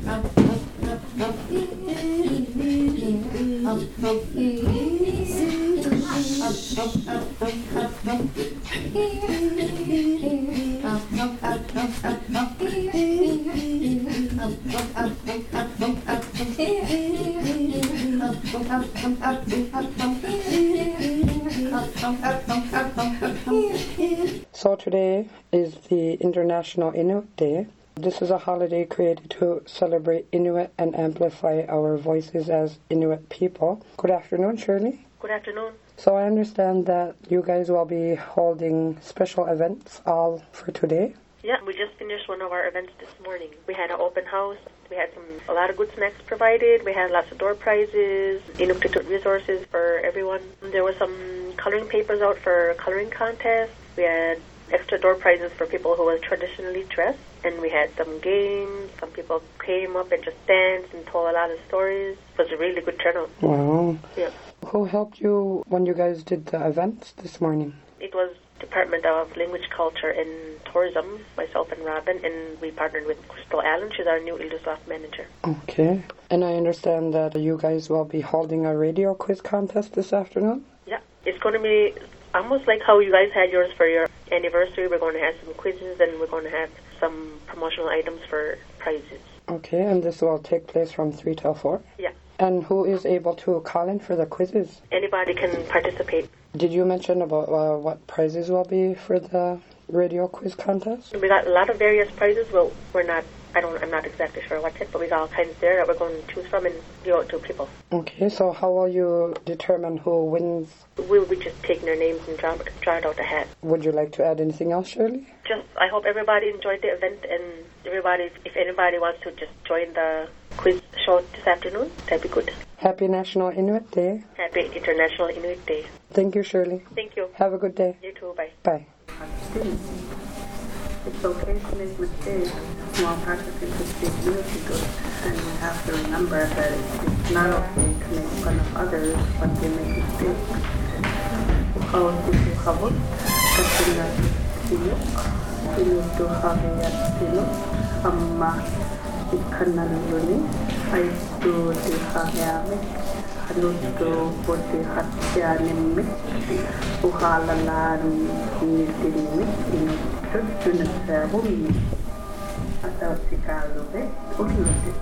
So today is the International Inuit Day. This is a holiday created to celebrate Inuit and amplify our voices as Inuit people. Good afternoon, Shirley. Good afternoon. So I understand that you guys will be holding special events all for today. Yeah, we just finished one of our events this morning. We had an open house. We had a lot of good snacks provided. We had lots of door prizes, Inuktitut resources for everyone. There were some coloring papers out for a coloring contest. We had extra door prizes for people who were traditionally dressed. And we had some games. Some people came up and just danced and told a lot of stories. It was a really good turnout. Wow. Yeah. Who helped you when you guys did the events this morning? It was Department of Language, Culture and Tourism, myself and Robin, and we partnered with Crystal Allen. She's our new Illusoft manager. Okay. And I understand that you guys will be holding a radio quiz contest this afternoon? Yeah. It's going to be almost like how you guys had yours for your anniversary. We're going to have some quizzes and we're going to have some promotional items for prizes. Okay, and this will take place from 3 till 4? Yeah. And who is able to call in for the quizzes? Anybody can participate. Did you mention about what prizes will be for the radio quiz contest? We got a lot of various prizes. Well, I'm not exactly sure what yet, but we got all kinds there that we're going to choose from and give out to people. Okay, so how will you determine who wins? We'll be just taking their names and draw it out a hat. Would you like to add anything else, Shirley? I hope everybody enjoyed the event, and if anybody wants to just join the quiz show this afternoon, that'd be good. Happy National Inuit Day. Happy International Inuit Day. Thank you, Shirley. Thank you. Have a good day. You too. Bye. Bye. It's okay to make mistakes. Small particles is big really good. And we have to remember that it's not okay to make fun of others when they make mistakes. Kalau itu kabut, ketika itu kalian itu amma ikan luni, itu dihayami, itu putih hati animik, uhalalan nitinimik ini terjun bumi atau sikalube ulute.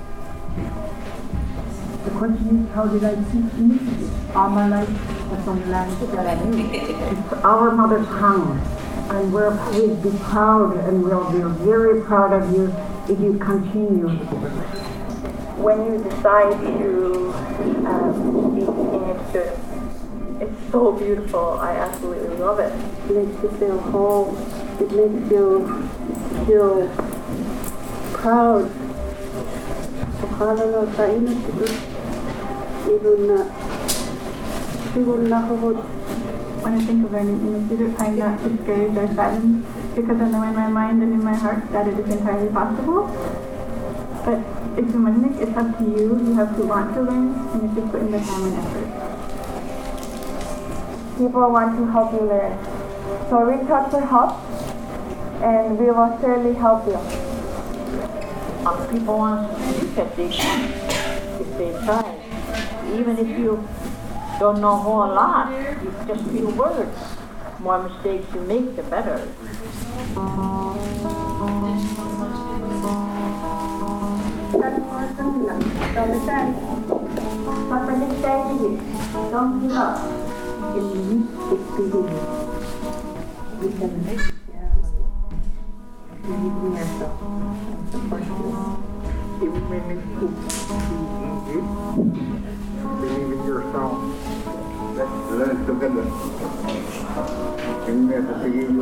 The question is, how did I teach music? All my life, that's the only language that I knew. It's our mother tongue, and we'll be proud, and we'll be very proud of you if you continue. When you decide to speak Inuktitut, it's so beautiful. I absolutely love it. It makes you feel whole. It makes you feel proud. Subhanallah, sa Inuktitut. When I think of learning Inuktitut, I'm not discouraged or saddened because I know in my mind and in my heart that it is entirely possible. But it's it's up to you. You have to want to learn and you have to put in the time and effort. People want to help you learn. So reach out for help and we will surely help you. People want to do that, they can, if they try. Even if you don't know a whole lot, you just few words. More mistakes you make, the better. Don't give up. In this experience, we can make believe in yourself. Support you. It would make me cool. Believe in yourself. Let's together. And we have to believe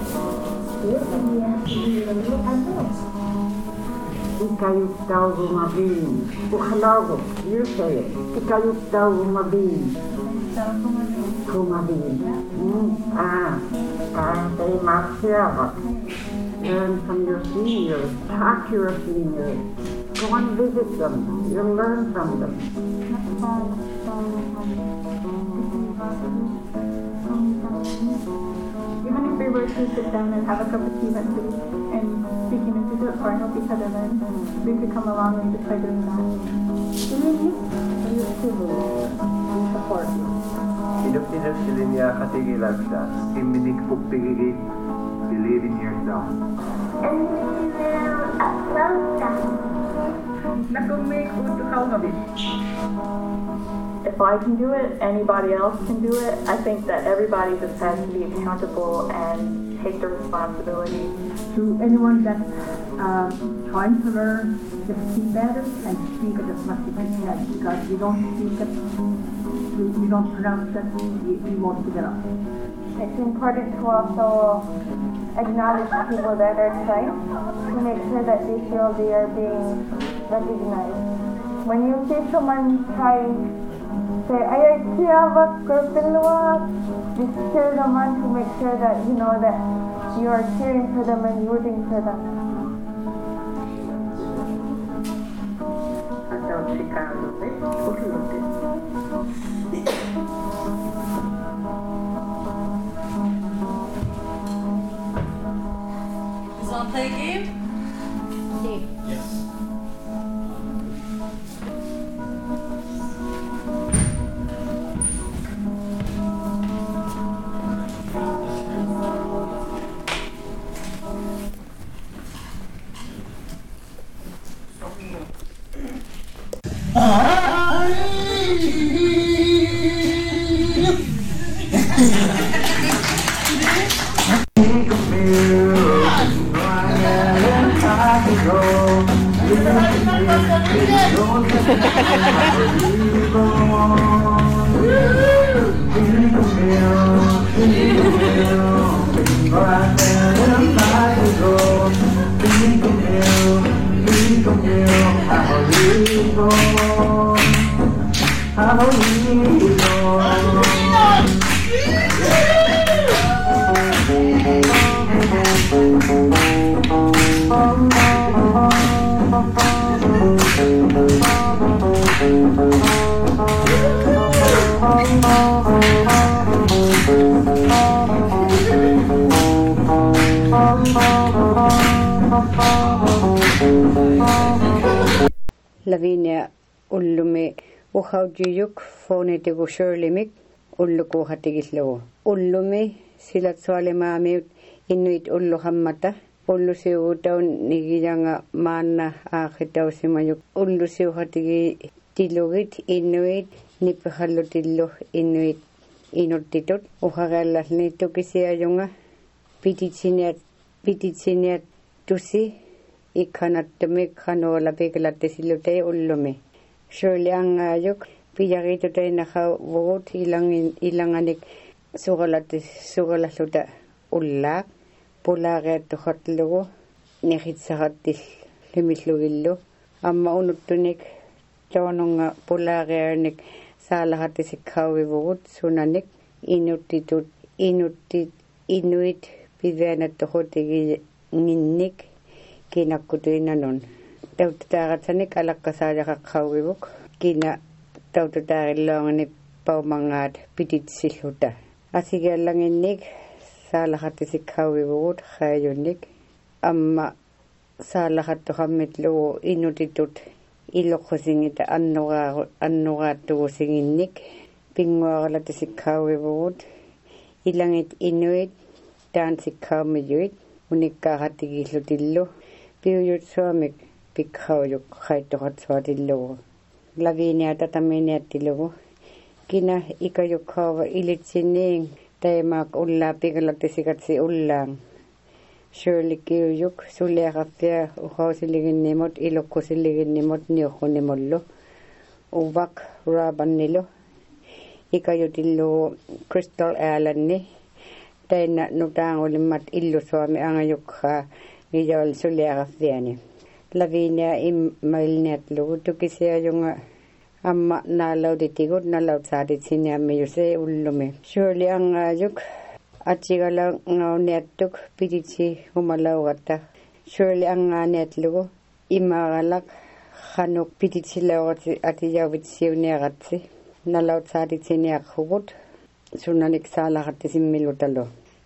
Ikayuk daw gumabing. Bukhalago, you say it. Ikayuk daw gumabing. Gumabing. They must learn from your seniors. Talk to your seniors. Go and visit them. You'll learn from them. even if we were to sit down and have a cup of tea and speak in Inuktitut or help each other learn, we could come a long way just by doing that. Support you. Inuktitut silinya katigilagsa. Iminik pugpigigit. Believe in yourself. If I can do it, anybody else can do it. I think that everybody just has to be accountable and take the responsibility. To anyone that's trying to learn, just be better and speak it as much as you can, because you don't speak it, you don't pronounce it, you won't pick it up. It's important to also acknowledge people that are trying to make sure that they feel they are being recognized. When you see someone trying, say, just cheer them on to make sure that you know that you are cheering for them and rooting for them. Want to play a game? Yes. Lavinia ullume uhaujiyuk phonetigu shirlimik ulluku hatigillu ullume silatsualemaamiut inuit ulluhammata ullusiutaun nigiyanga maanna aakhitausimayuk ullusiu hatigi tilugit inuit niphallutillu inuit inuttitut uhagallalni tukisiayunga pititsiniat tusi ikhanattumik khanola piklattisilutai ullume surely angayuk piyaritutay nakawut ilanganik sugalalluta ullaaq pulaaqeattuqarlugu nihitsaqattil limillugillu amma unuttunik toonunga pulaaqearnik saalahatissikkhauvivugut sunanik inuit piveanattuqutigi nginnik kinakkutuinanun taututaaqatsanik alaqqasaajaqaqqauvivuk kina taututaaqilluanganik paumangaat pititsilluta asigiallanginnik saalahatissikkhauvivugut qaayunnik amma saalahattuqammitlugu inutitut iloqqusingita annugaattugusinginnik pinguaqalatissikkhauvivugut ilangit inuit taansikkaumiyuit unikkaahatigillutillu piuyutsuamik pikhauyuk qaittoqatsuatillugu Lavinia tataminiattilugu kina ikayukkaava ilitsiniing taimaak ullaapikalatisigatsi ullaang surely kiuyuk suliaqaffia uqausiliginimmut iluqqusiliginnimut niuqqunimullu uvak rabannilu ikayutillugu Crystal Islandni taina nutaangulimmat illusuami angayukkaa nijawal suliaqaffiani Lavinia immailniatlugu tukisiayunga amma naalautitigut nalautsaatitsiniammiyuse ullume surely angayuk atsigalangauniattuk pititsi humalaugatta surely angaaniatlugu imaagalaq qanuk pititsilaugatsi atiyauvitsiuniaqatsi nalautsaatitsiniaqhugut sunanik saalaaqattisimmilutalu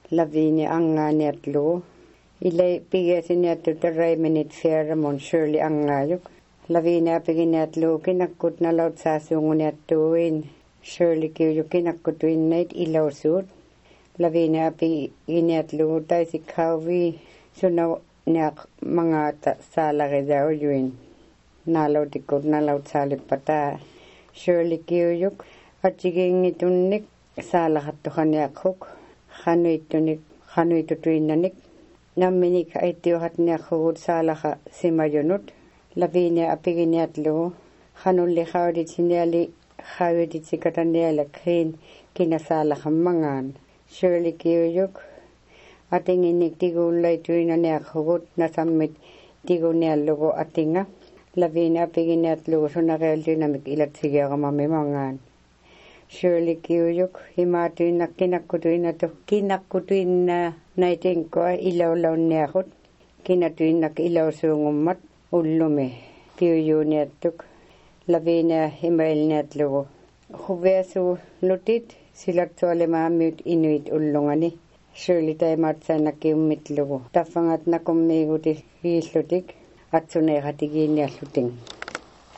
Lavinia anganiatlu. Ilay pigasiniatu teraiminit fieramon Shirley angayuk. Lavinia piginiatlu kinakut na laut sasunguniatuin. Shirley kiyuk kinakutuin nait ilawsut. Lavinia piginiatlu taisi kawi sunaw niak mga salaridaw yuin. Nalaw dikot nalaw salipata. Shirley kiyuk at siging itunik salakatukan yakuk. Hanuitutuin nanik. Naminik aitiuhat niakukut salaka simayunut. Lavinia apiginiatlu. Hanuli hawdit sinali hawdit sikataniala khin kinasalaka mangan. Shirley kiyuk. Ating inik tigulay tuina niakukut nasamit tigunialugo atinga. Lavinia apiginiatlu sunakel dynamic ilat sigaga mamimangan. Shirley kiyuk himatuin na kinakutuin na to kinakutuin na naiting ko ilaw-law niyakot kinatuin na ilaw sungumat ulume kiyu niyatuk Lavinia himail niyatlugo hubesu lutit silat suale maamut inuit ulungani Shirley tayo matsa na kiumitlugo tafangat na kumiguti hislutik at sunay katigin niya luting.